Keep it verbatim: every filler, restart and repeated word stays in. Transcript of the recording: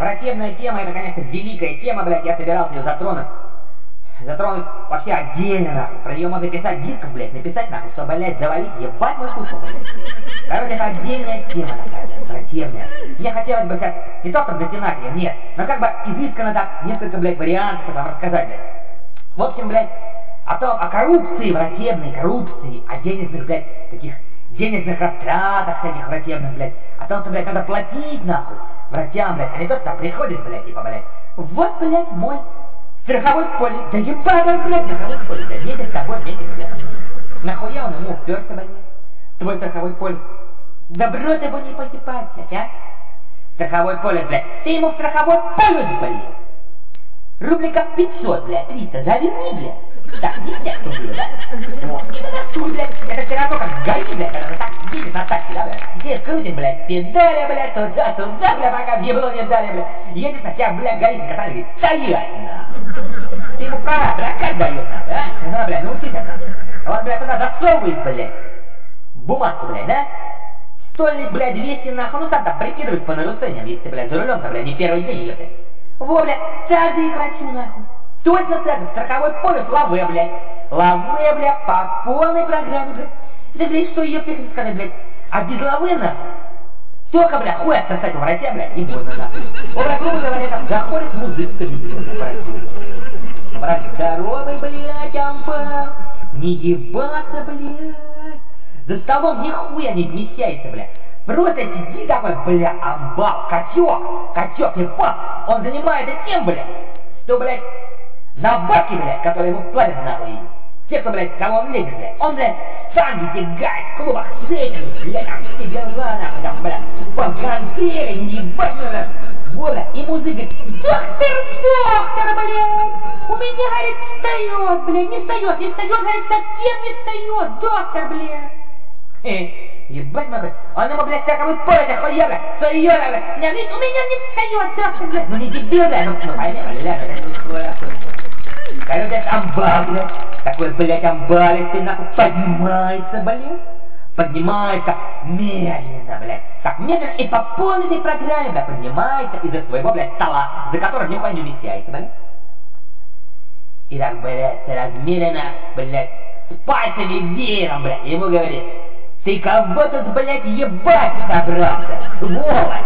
врачебная тема, это, конечно, великая тема, блядь, я собирался ее затронуть. Затронуть вообще отдельно, нахуй. Про нее можно писать дисков, блядь, написать, нахуй, чтобы, блядь, завалить, ебать мой хуй, блядь. Короче, это отдельная тема такая, блядь, врачебная. Мне хотелось бы сейчас, не то чтобы затянать ее, нет, но как бы изысканно так, несколько, блядь, вариантов вам рассказать, блядь. В общем, блядь, о том, о коррупции врачебной, коррупции, о денежных, блядь, таких денежных растратах всяких врачебных, блядь, о том, что, блядь, надо платить, нахуй, врачам, блядь, а не то, что приходишь, блядь, типа, блядь, вот, блядь, мой страховой полис, да ебаный, блядь, страховой полис, да вместе с тобой, вместе, блядь, нахуя он ему уперся, блядь, твой страховой полис, добро ты его не поебать, блядь, а, страховой полис, блядь, ты ему в страховой полис, блядь, рубликов пятьсот, блядь, триста, заверни, блядь. Так, десять рублей, да? Вот, и насуй, блядь. Это все равно как ГАИ, блядь, когда ты так едешь на такси, да, блядь? И крутишь, блядь, педали, блядь, туда-сюда, блядь, пока въебло не дали, блядь. Едешь на тебя, блядь, гаишник остановит, говорит, стоять, нахуй. Ты ему права, прокат дает, нахуй, а? Ну, блядь, научись, нахуй. Вот, блядь, туда засовывает, блядь, бумажку, блядь, да? Стольник, блядь, двести, нахуй, ну сам там прикидываешь по нарушениям, если ты, блядь, за рулем-то, блядь, не первый день ехать. Во, блядь, так же и к врачу, нахуй. Точно так же, страховой полис лаве, блядь. Лаве, блядь, по полной программе, блядь. Это, блядь, что ее тебе сказать, блядь. А без лавы, нахуй, только, блядь, хуй отсосать у врача, блядь, и больно, нахуй. О, блядь, грубо говоря, там заходит музык в кабинет, блядь, врачу. Врач здоровый, блядь, амбал. Не ебаться, блядь. За столом нихуя не вмещается, блядь. Просто сидит такой, бля, амбал, качок, качок, не понял. Он занимается тем, блядь, что, блядь, на бабки, блядь, которые ему платят, нахуй. Те, кто, блядь, кого он лезет, блядь. Он, блядь, штанги тягает, в клубах шейками, блядь, там все дела, нахуй, там, блядь, по контейнеру, не ебать, блядь. Вот, блядь, и музык говорит, доктор, доктор, блядь, у меня, говорит, встает, блядь, не встает, не встает, говорит, совсем не встает, доктор, блядь. Эй, ебать мой, он ему, блядь, страховой полис, охуел, блядь, встает, блядь, меня, видишь, у меня не встает, доктор, блядь, ну не дебил, блядь, ну, ну пойми, блядь, это не хуя, короче, это амбал, блядь, такой, блядь, амбалистый, нахуй, поднимается, блядь, поднимается медленно, блядь, так медленно и по полной этой программе, блядь, поднимается из-за своего, блядь, стола, за которым нихуя не умещается, блядь, и так, блядь, размеренно, блядь, с пальцами веером, блядь, ему говорит, ты кого тут, блядь, ебать собрался, сволочь?